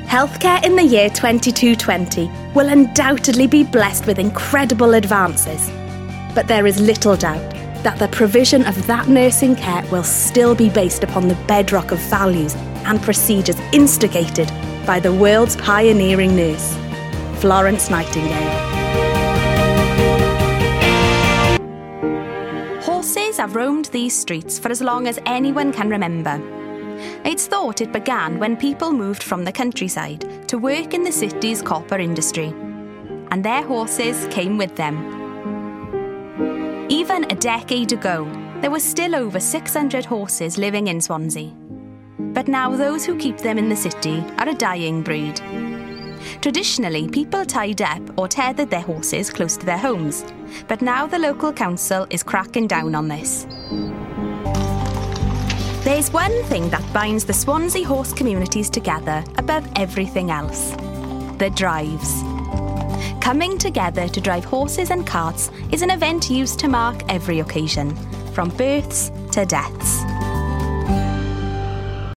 Healthcare in the year 2220 will undoubtedly be blessed with incredible advances. But there is little doubt that the provision of that nursing care will still be based upon the bedrock of values and procedures instigated by the world's pioneering nurse, Florence Nightingale. Horses have roamed these streets for as long as anyone can remember. It's thought it began when people moved from the countryside to work in the city's copper industry, and their horses came with them. Even a decade ago, there were still over 600 horses living in Swansea. But now those who keep them in the city are a dying breed. Traditionally, people tied up or tethered their horses close to their homes, but now the local council is cracking down on this. There's one thing that binds the Swansea horse communities together above everything else: the drives. Coming together to drive horses and carts is an event used to mark every occasion, from births to deaths.